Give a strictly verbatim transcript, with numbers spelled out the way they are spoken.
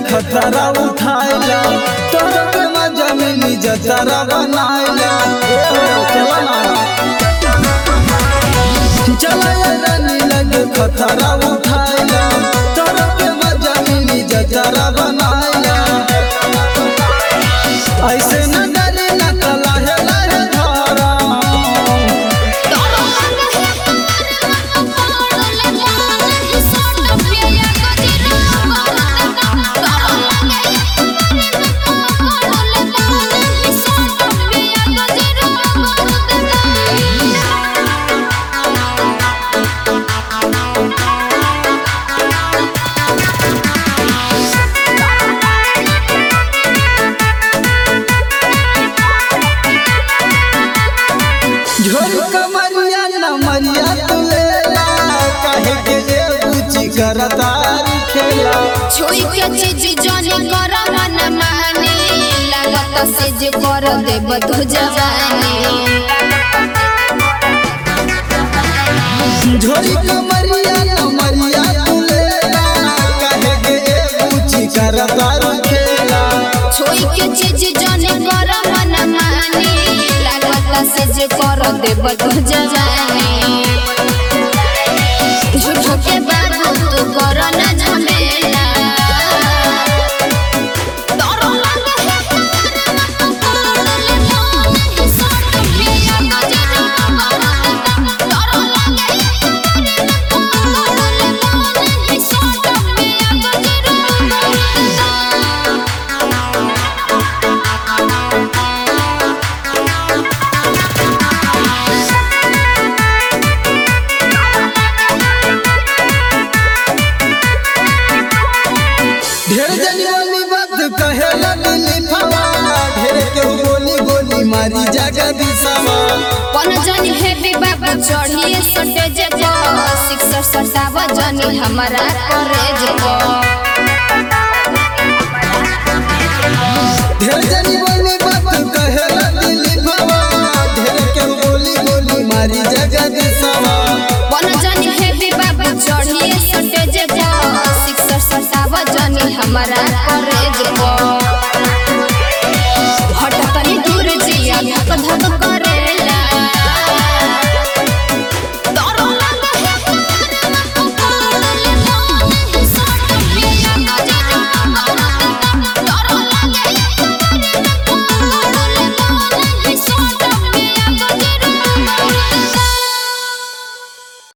खतरा उठाइला तोरा के मजा मिली जतरा बनाइला चला रानी लगे खतरा उठाइला तोरा के मजा मिली जतरा बनाइला ऐसे न डरे न तला है लहे धारा छोई के चीज जाने कर मन माने लागत से जे कर देब तू जवानी झोरी कमरिया कमरिया तू लेला काहे के पूछी करता रखेला छोई के चीज जाने कर मन माने लागत से जे कर देब तू जवानी झूठो के बाबू तू कर ना झमेला ढेर जनी वाली बात कहे लगली फवा ढेर के गोली गोली मारी जगह दिसवा कौन जनी है बे बाबू चढ़िए सटे जे को सिक्सर सटाव जनी हमारा करे जे को ढेर जनी वाली बात कहे लगली फवा ढेर के गोली गोली मारी जगह दिसवा कौन जनी है बे बाबू चढ़िए सटे जे को सिक्सर सटाव जनी हमारा